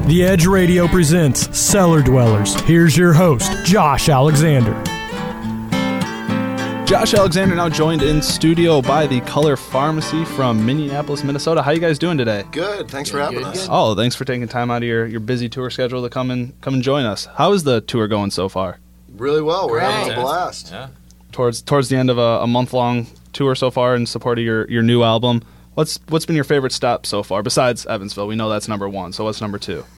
The Edge Radio presents Cellar Dwellers. Here's your host, Josh Alexander. Josh Alexander now joined in studio by the Color Pharmacy from Minneapolis, Minnesota. How you guys doing today? Good. Thanks for having us. Oh, thanks for taking time out of your busy tour schedule to come and join us. How is the tour going so far? Really well. We're having a blast. Yeah. Towards the end of a month-long tour so far in support of your new album. What's been your favorite stop so far, besides Evansville? We know that's number one, so what's number two?